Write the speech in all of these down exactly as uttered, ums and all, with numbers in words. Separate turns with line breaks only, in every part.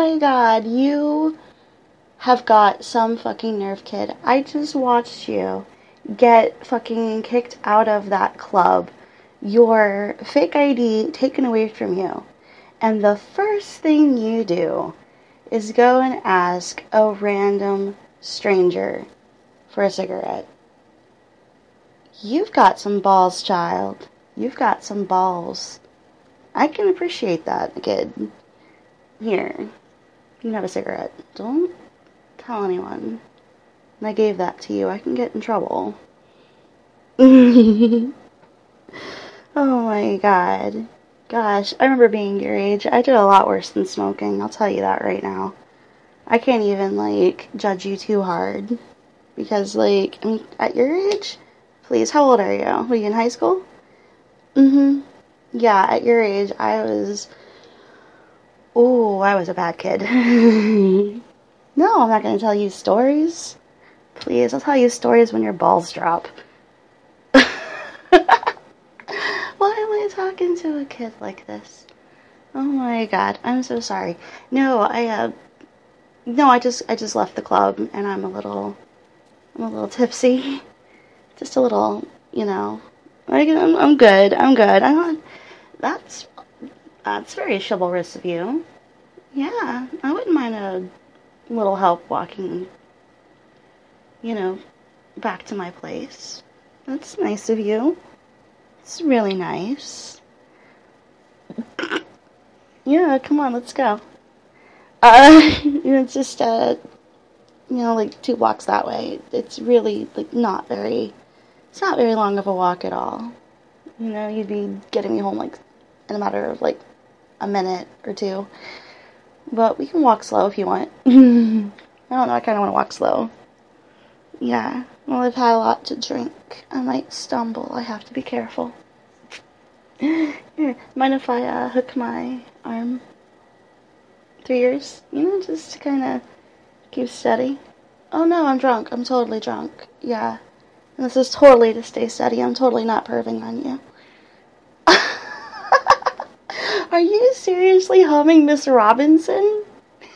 my god, you have got some fucking nerve, kid. I just watched you get fucking kicked out of that club, your fake I D taken away from you, and the first thing you do is go and ask a random stranger for a cigarette. You've got some balls, child. You've got some balls. I can appreciate that, kid. Here, you can have a cigarette. Don't tell anyone. And I gave that to you. I can get in trouble. Oh my god. Gosh, I remember being your age. I did a lot worse than smoking. I'll tell you that right now. I can't even, like, judge you too hard. Because, like, I mean, at your age? Please, how old are you? Were you in high school? Mm-hmm. Yeah, at your age, I was... Ooh, I was a bad kid. No, I'm not going to tell you stories. Please, I'll tell you stories when your balls drop. Why am I talking to a kid like this? Oh my god, I'm so sorry. No, I, uh... No, I just, I just left the club, and I'm a little... I'm a little tipsy. Just a little, you know... Like, I'm, I'm good, I'm good. I'm not... That's... That's very chivalrous of you. Yeah, I wouldn't mind a little help walking, you know, back to my place. That's nice of you. It's really nice. Yeah, come on, let's go. Uh, you know, it's just, uh, you know, like two blocks that way. It's really, like, not very, it's not very long of a walk at all. You know, you'd be getting me home, like, in a matter of, like, a minute or two. But we can walk slow if you want. I don't know, I kind of want to walk slow. Yeah, well, I've had a lot to drink. I might stumble. I have to be careful. Here, mind if I uh, hook my arm through yours? You know, just to kind of keep steady. Oh no, I'm drunk. I'm totally drunk. Yeah. And this is totally to stay steady. I'm totally not perving on you. Are you seriously humming Miss Robinson?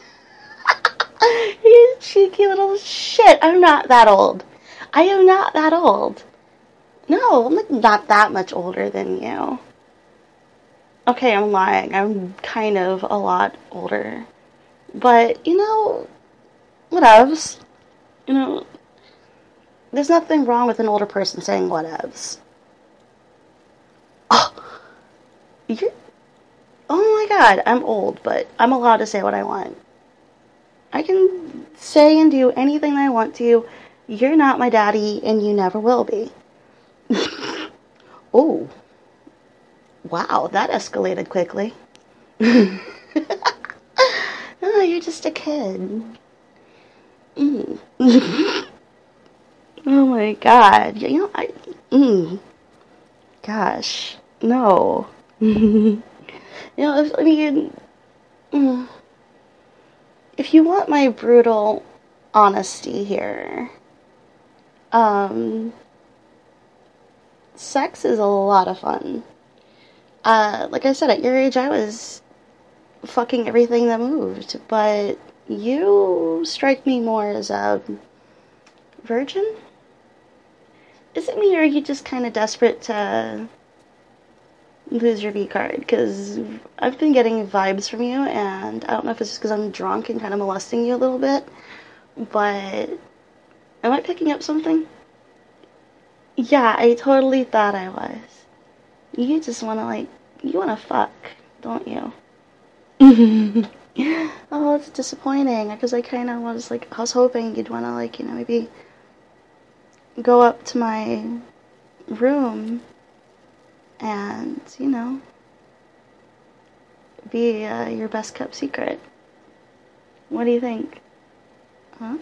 You cheeky little shit. I'm not that old. I am not that old. No, I'm like not that much older than you. Okay, I'm lying. I'm kind of a lot older. But, you know, whatevs. You know, there's nothing wrong with an older person saying whatevs. Oh, you're... Oh my god, I'm old, but I'm allowed to say what I want. I can say and do anything I want to. You're not my daddy, and you never will be. Oh. Wow, that escalated quickly. No, you're just a kid. Mm. Oh my god. You know, I... Mm. Gosh. No. You know, if, I mean... Mm, if you want my brutal honesty here, um... sex is a lot of fun. Uh, like I said, at your age, I was fucking everything that moved, but you strike me more as a virgin? Is it me, or are you just kind of desperate to lose your V card? Because I've been getting vibes from you, and I don't know if it's just because I'm drunk and kind of molesting you a little bit, but am I picking up something? Yeah, I totally thought I was. You just want to, like, you want to fuck, don't you? Oh, it's disappointing, because I kind of was, like, I was hoping you'd want to, like, you know, maybe go up to my room and, you know, be uh, your best kept secret. What do you think? Huh?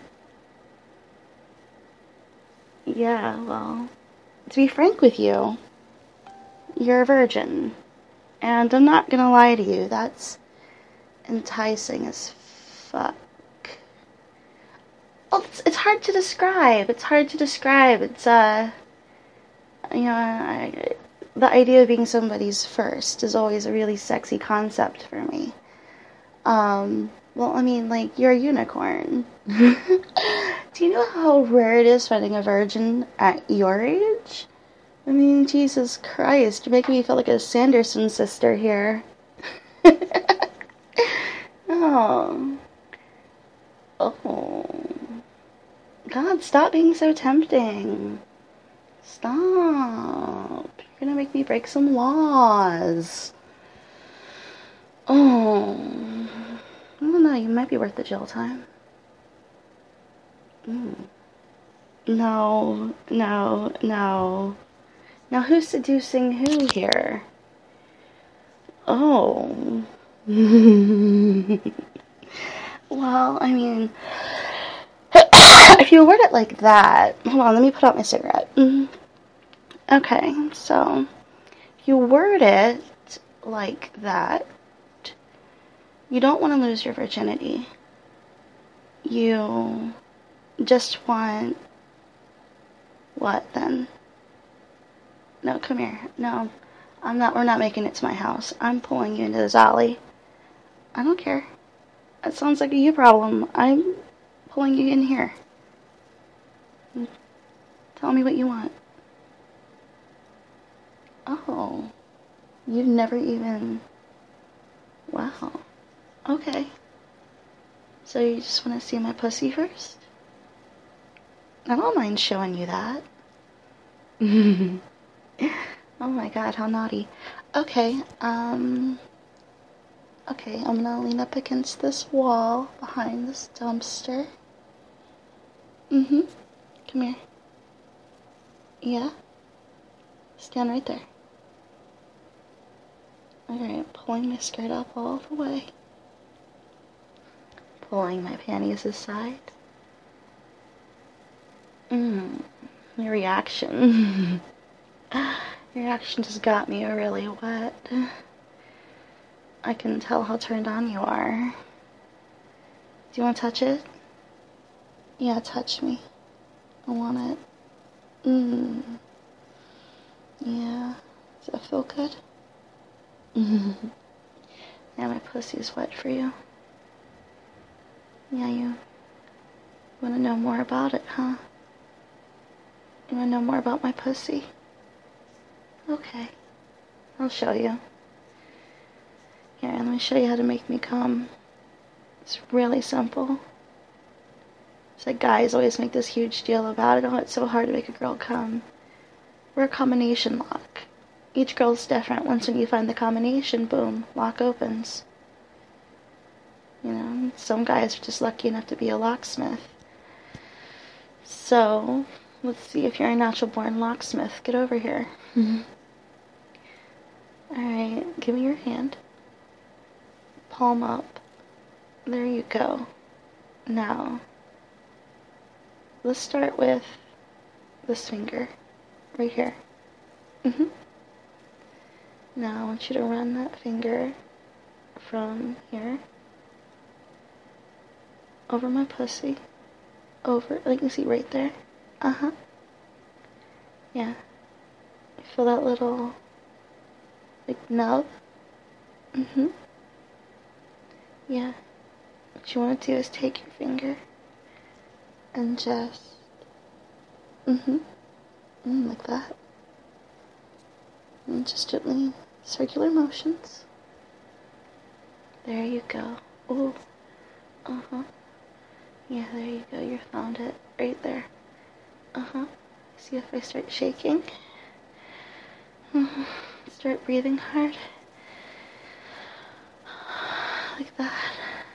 Yeah, well, to be frank with you, you're a virgin. And I'm not gonna lie to you, that's enticing as fuck. Well, it's, it's hard to describe. It's hard to describe. It's, uh, you know, I, the idea of being somebody's first is always a really sexy concept for me. Um, well, I mean, like, you're a unicorn. Do you know how rare it is finding a virgin at your age? I mean, Jesus Christ, you're making me feel like a Sanderson sister here. Oh. Oh. God, stop being so tempting. Stop. You're gonna make me break some laws. Oh. I don't know, you might be worth the jail time. Mm. No, no, no. Now who's seducing who here? Oh. Well, I mean, if you word it like that, hold on, let me put out my cigarette. Mm. Okay, so if you word it like that, you don't want to lose your virginity. You just want what then? No, come here. No, I'm not. We're not making it to my house. I'm pulling you into this alley. I don't care. That sounds like a you problem. I'm pulling you in here. Tell me what you want. Oh, you've never even... Wow. Okay. So you just want to see my pussy first? I don't mind showing you that. Oh my god, how naughty. Okay, um... Okay, I'm gonna lean up against this wall behind this dumpster. Mm-hmm. Come here. Yeah? Stand right there. Alright, pulling my skirt up all the way. Pulling my panties aside. Mmm. Your reaction. Your reaction just got me really wet. I can tell how turned on you are. Do you want to touch it? Yeah, touch me. I want it. Mmm. Yeah. Does that feel good? Yeah, my pussy's wet for you. Yeah, you want to know more about it, huh? You want to know more about my pussy? Okay. I'll show you. Here, let me show you how to make me come. It's really simple. It's like guys always make this huge deal about it. Oh, it's so hard to make a girl come. We're a combination lock. Each girl's different. Once when you find the combination, boom, lock opens. You know, some guys are just lucky enough to be a locksmith. So, let's see if you're a natural born locksmith. Get over here. Mm-hmm. Alright, give me your hand. Palm up. There you go. Now, let's start with this finger. Right here. Mm-hmm. Now, I want you to run that finger from here over my pussy. Over, like you see right there. Uh-huh. Yeah. You feel that little, like, nub? Mm-hmm. Yeah. What you want to do is take your finger and just, mm-hmm, mm, like that. And just gently, circular motions. There you go. Ooh. Uh-huh. Yeah, there you go. You found it. Right there. Uh-huh. See if I start shaking? Mm-hmm. Start breathing hard. Like that.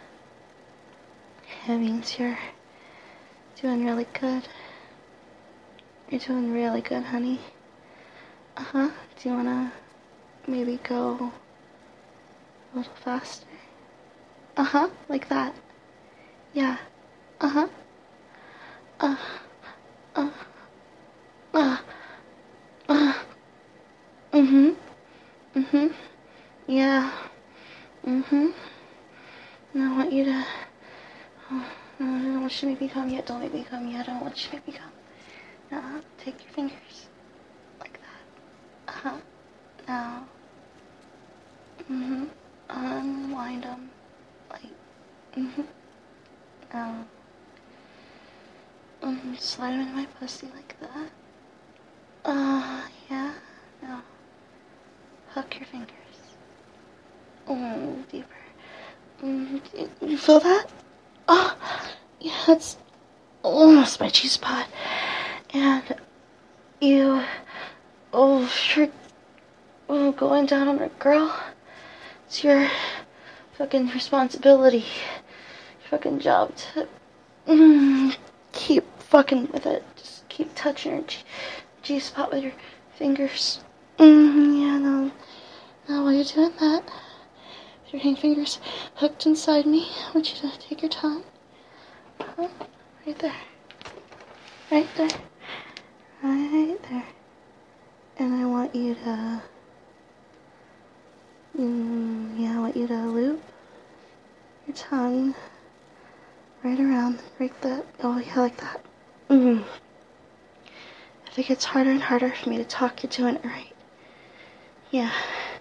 That means you're doing really good. You're doing really good, honey. Uh-huh. Do you wanna maybe go a little faster? Uh-huh. Like that. Yeah. Uh-huh. Uh. Uh. Uh. Uh. Mm-hmm. Mm-hmm. Yeah. Mm-hmm. And I want you to... Oh, no, I don't want you to make me come yet. Don't make me come yet. I don't want you to make me come. Now, take your fingers. Like that. Uh-huh. Now. Mm-hmm. Unwind them. Like Mm-hmm. Um, mm, slide them in my pussy like that. Uh, yeah. Now, hook your fingers. Mm, deeper. Mm, you feel that? Oh, yeah, it's almost my G-spot. And you, oh, sure, oh, going down on a girl. It's your fucking responsibility. Your fucking job to mm, keep fucking with it. Just keep touching your G- G-spot with your fingers. Mm, yeah, no. Now while you're doing that, with your fingers hooked inside me, I want you to take your tongue. Uh-huh. Right there. Right there. Right there. And I want you to, mm, yeah, I want you to loop your tongue right around, right that, oh yeah, like that. Mm. If it gets harder and harder for me to talk, you're doing it right. Yeah.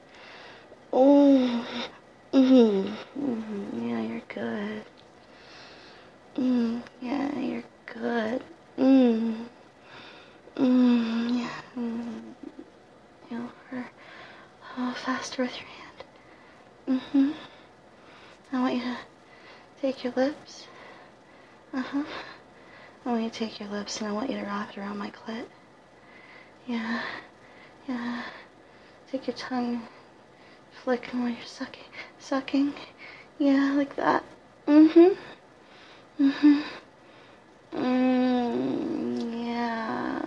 Oh. Mm. Mm. Yeah, you're good. Mm. Yeah, you're good. Mm. Mm. Yeah. Mm. You know, or, oh, faster with your hand. Mm-hmm. I want you to take your lips. Uh-huh. I want you to take your lips and I want you to wrap it around my clit. Yeah. Yeah. Take your tongue, flick while you're sucking. Sucking. Yeah, like that. Mm-hmm. Mm-hmm. Mm, yeah.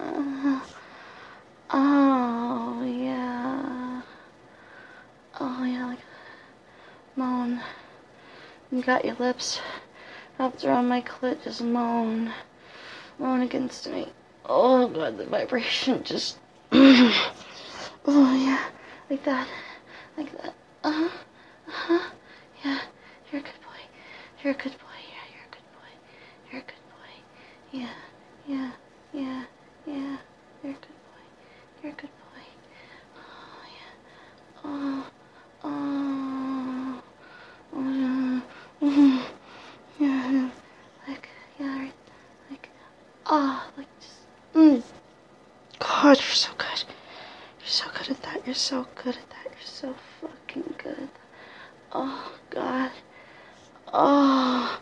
Oh, yeah. Oh, yeah, like moan. You got your lips wrapped around my clit, just moan. Moan against me. Oh, God, the vibration just... oh, yeah, like that. Like that. Uh-huh. Uh-huh. Yeah, you're a good boy. You're a good boy. Yeah, you're a good boy. You're a good boy. Yeah, yeah, yeah, yeah. You're a good boy. You're a good boy. Oh, yeah. Oh, oh. Oh, yeah. Mm-hmm. Yeah, yeah. Like, yeah, right. Like, oh, like just, mm. God, you're so good. You're so good at that. You're so good at that. You're so fucking good. Oh, God. Oh.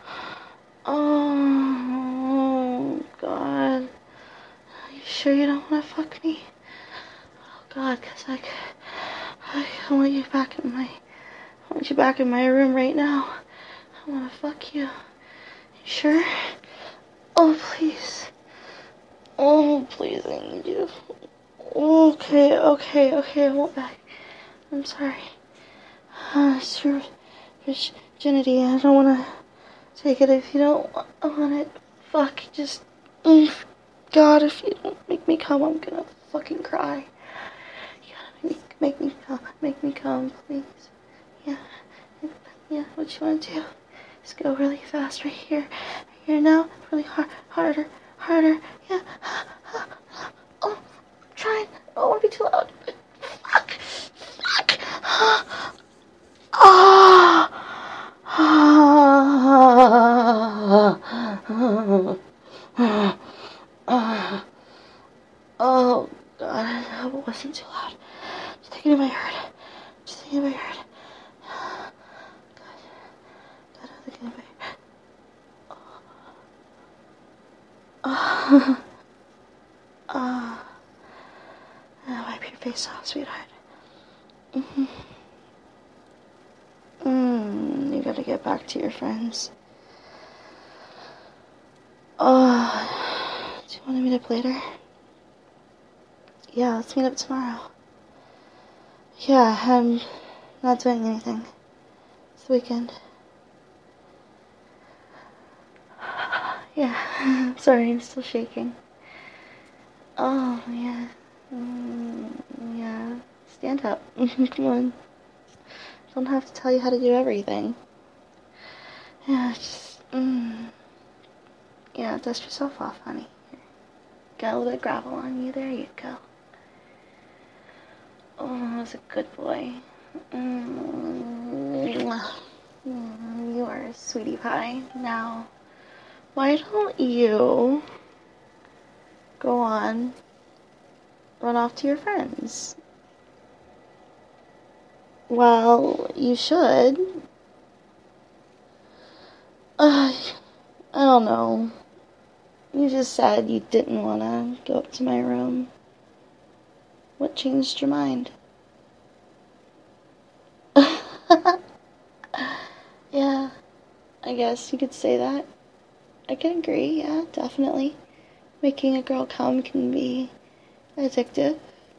Oh, God. Are you sure you don't want to fuck me? Oh, God, because I, I want you back in my, I want you back in my room right now. I want to fuck you. You sure? Oh, please. Oh, please, I need you. Okay, okay, okay, I won't back. I'm sorry. Uh, it's your virginity. I don't want to take it if you don't want it. Fuck, just... Mm, God, if you don't make me come, I'm gonna fucking cry. You gotta make me, make me come, make me come, please. Yeah, yeah, what you wanna do? Just go really fast right here. Right here now, really hard, harder, harder, yeah. Oh, I'm trying. I don't wanna be too loud. Fuck, fuck. Ah! Oh, God, I hope it wasn't too loud. Just thinking about your heart. Just thinking about your heart. God, God, I'm thinking about your heart. Oh. Oh. Now wipe your face off, sweetheart. Mm-hmm. Mm, you gotta get back to your friends. Oh, do you want to meet up later? Yeah, let's meet up tomorrow. Yeah, I'm not doing anything. It's the weekend. Yeah, sorry, I'm still shaking. Oh, yeah. Mm, yeah. Stand up. Come on. Don't have to tell you how to do everything. Yeah, just, mm. Yeah, dust yourself off, honey. Here. Got a little bit of gravel on you. There you go. Oh, that's a good boy. Mm. Mm, you are sweetie pie. Now, why don't you go on, run off to your friends? Well, you should. Uh, I don't know. You just said you didn't want to go up to my room. What changed your mind? Yeah, I guess you could say that. I can agree, yeah, definitely. Making a girl come can be addictive.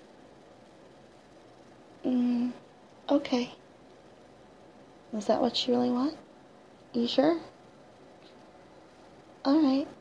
Mm, okay. Is that what you really want? You sure? Alright.